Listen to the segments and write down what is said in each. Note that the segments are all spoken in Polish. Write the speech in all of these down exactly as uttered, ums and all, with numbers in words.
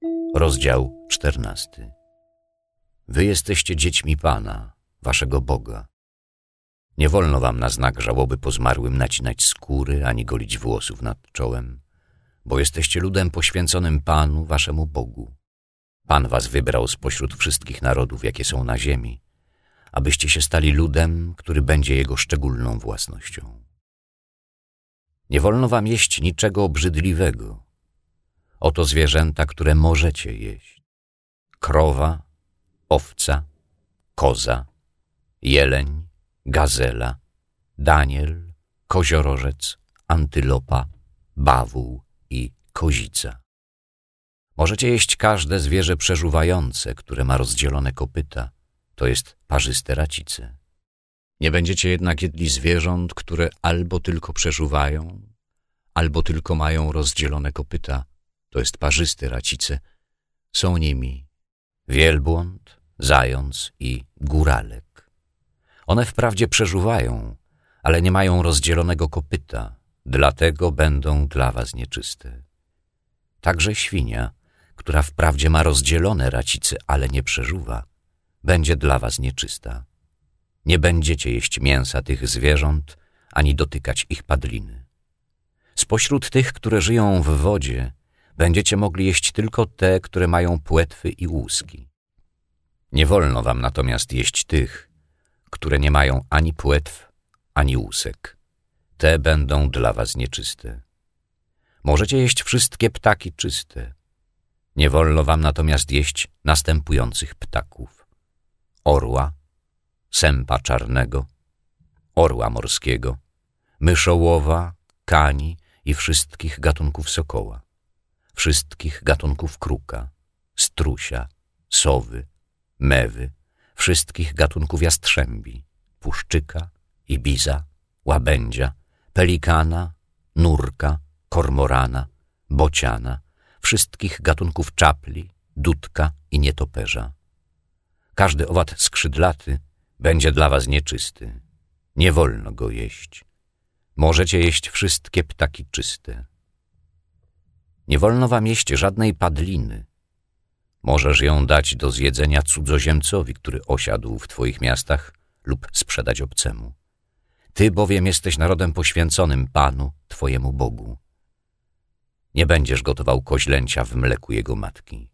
Rozdział czternasty. Wy jesteście dziećmi Pana, waszego Boga. Nie wolno wam na znak żałoby po zmarłym nacinać skóry, ani golić włosów nad czołem, bo jesteście ludem poświęconym Panu, waszemu Bogu. Pan was wybrał spośród wszystkich narodów, jakie są na ziemi, abyście się stali ludem, który będzie Jego szczególną własnością. Nie wolno wam jeść niczego obrzydliwego. Oto zwierzęta, które możecie jeść. Krowa, owca, koza, jeleń, gazela, daniel, koziorożec, antylopa, bawół i kozica. Możecie jeść każde zwierzę przeżuwające, które ma rozdzielone kopyta, to jest parzyste racice. Nie będziecie jednak jedli zwierząt, które albo tylko przeżuwają, albo tylko mają rozdzielone kopyta, to jest parzyste racice. Są nimi wielbłąd, zając i góralek. One wprawdzie przeżuwają, ale nie mają rozdzielonego kopyta, dlatego będą dla was nieczyste. Także świnia, która wprawdzie ma rozdzielone racice, ale nie przeżuwa, będzie dla was nieczysta. Nie będziecie jeść mięsa tych zwierząt, ani dotykać ich padliny. Spośród tych, które żyją w wodzie, będziecie mogli jeść tylko te, które mają płetwy i łuski. Nie wolno wam natomiast jeść tych, które nie mają ani płetw, ani łusek. Te będą dla was nieczyste. Możecie jeść wszystkie ptaki czyste. Nie wolno wam natomiast jeść następujących ptaków: orła, sępa czarnego, orła morskiego, myszołowa, kani i wszystkich gatunków sokoła, wszystkich gatunków kruka, strusia, sowy, mewy, wszystkich gatunków jastrzębi, puszczyka, ibiza, łabędzia, pelikana, nurka, kormorana, bociana, wszystkich gatunków czapli, dudka i nietoperza. Każdy owad skrzydlaty będzie dla was nieczysty. Nie wolno go jeść. Możecie jeść wszystkie ptaki czyste. Nie wolno wam jeść żadnej padliny. Możesz ją dać do zjedzenia cudzoziemcowi, który osiadł w twoich miastach, lub sprzedać obcemu. Ty bowiem jesteś narodem poświęconym Panu, twojemu Bogu. Nie będziesz gotował koźlęcia w mleku jego matki.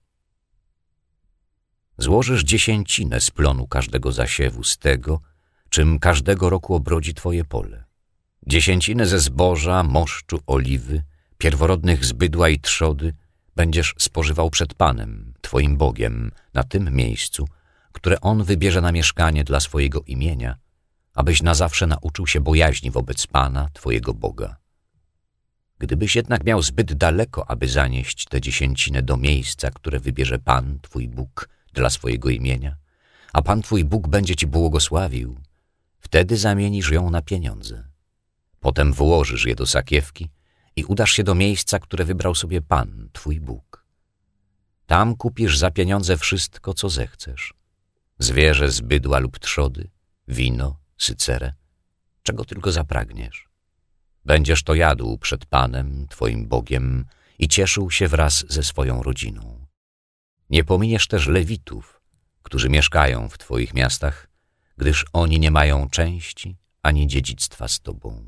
Złożysz dziesięcinę z plonu każdego zasiewu, z tego, czym każdego roku obrodzi twoje pole. Dziesięcinę ze zboża, moszczu, oliwy, pierworodnych z bydła i trzody będziesz spożywał przed Panem, twoim Bogiem, na tym miejscu, które On wybierze na mieszkanie dla swojego imienia, abyś na zawsze nauczył się bojaźni wobec Pana, twojego Boga. Gdybyś jednak miał zbyt daleko, aby zanieść tę dziesięcinę do miejsca, które wybierze Pan, twój Bóg, dla swojego imienia, a Pan twój Bóg będzie ci błogosławił, wtedy zamienisz ją na pieniądze. Potem włożysz je do sakiewki i udasz się do miejsca, które wybrał sobie Pan, twój Bóg. Tam kupisz za pieniądze wszystko, co zechcesz. Zwierzę z bydła lub trzody, wino, sycerę, czego tylko zapragniesz. Będziesz to jadł przed Panem, twoim Bogiem i cieszył się wraz ze swoją rodziną. Nie pominiesz też Lewitów, którzy mieszkają w twoich miastach, gdyż oni nie mają części ani dziedzictwa z tobą.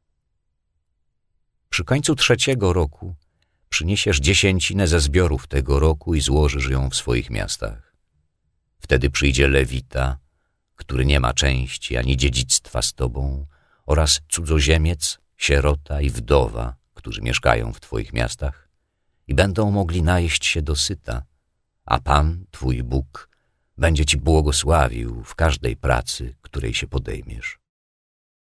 Przy końcu trzeciego roku przyniesiesz dziesięcinę ze zbiorów tego roku i złożysz ją w swoich miastach. Wtedy przyjdzie Lewita, który nie ma części ani dziedzictwa z tobą, oraz cudzoziemiec, sierota i wdowa, którzy mieszkają w twoich miastach i będą mogli najeść się dosyta, a Pan, twój Bóg, będzie ci błogosławił w każdej pracy, której się podejmiesz.